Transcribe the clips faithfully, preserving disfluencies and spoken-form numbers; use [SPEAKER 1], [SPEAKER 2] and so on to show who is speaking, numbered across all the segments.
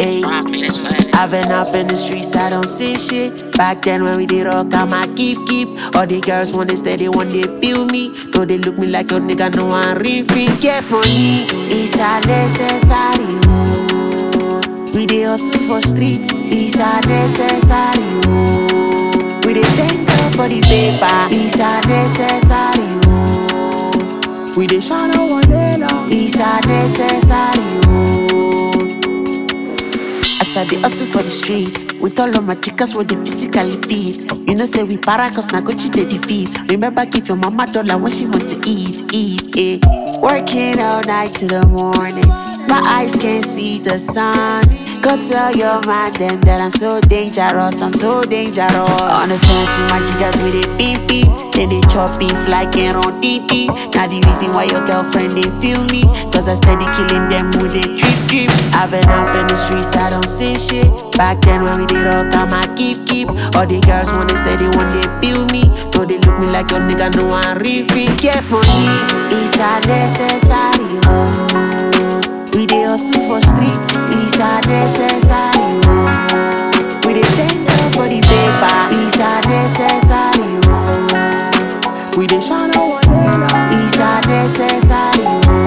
[SPEAKER 1] Ayy,
[SPEAKER 2] Five minutes later.
[SPEAKER 1] I've been up in the streets, I don't see shit. Back then when we did rock, I'ma keep, keep. All the girls want to stay, they want to feel me. No, they look me like a nigga, no one real free. To get money is a necessary. Oh. We dey hustle for street, is a necessary. Oh. We dey thank God for the paper, is a necessary. Oh. We dey shine on one day long, is a necessary. Oh. As I dey hustle for the street, with all of my chicas with the physically fit. You know say we para cause na Gucci dey defeat. Remember give your mama dollar when she want to eat, eat, eh. Working all night till the morning, my eyes can't see the sun. Go tell your man then that I'm so dangerous, I'm so dangerous. On the fence with my chicas with a beep beep, then they chop beef like it on D D. Now the reason why your girlfriend they feel me, cause I steady killing them with a drip drip. I've been up in the streets, I don't see shit. Back then when we did rock, I'ma keep keep. All the girls wanna steady when they feel me. No, they look me like a nigga, no one real free. To get money is a necessary. Oh. We dey hustle for street, is a necessary. Oh. We dey thank God for the paper, is a necessary. Oh. We dey shine on one day long, is a necessary.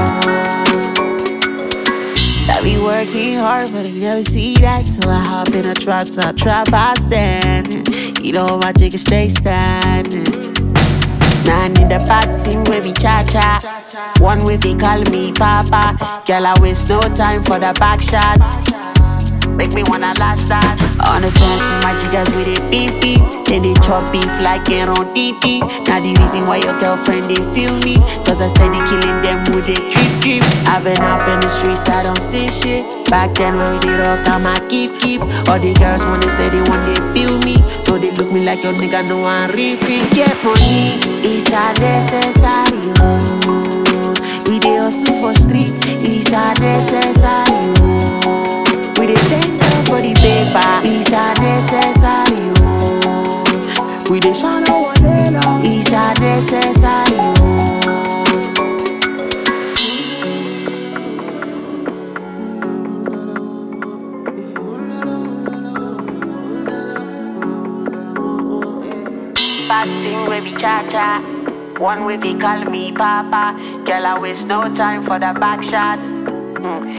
[SPEAKER 1] Oh. That we working hard, but I never see that till I hop in a trap top, trap I stand. You know my chicken stay standing. Now I need a bad team where we cha-cha. One way they call me Papa. Girl, I waste no time for the back shots. Make me wanna lash that. On the fence with my chicas with a beep beep. Then they chop beef like it on D D. Now the reason why your girlfriend they feel me, cause I steady killing them with a drip drip. I've been up in the streets, I don't see shit. Back then when we did rock, I'ma keep keep. All the girls wanna steady when they feel me. No, they look me like your nigga, no one real free. To get money is a necessary. Oh. We dey hustle for street, is a necessary. Oh. We dey thank God for the paper, is a necessary. Oh. We dey shine on one day long, is a necessary. Oh. Bad thing where we cha-cha. One way they call me Papa. Girl, I waste no time for the back shots. Mm.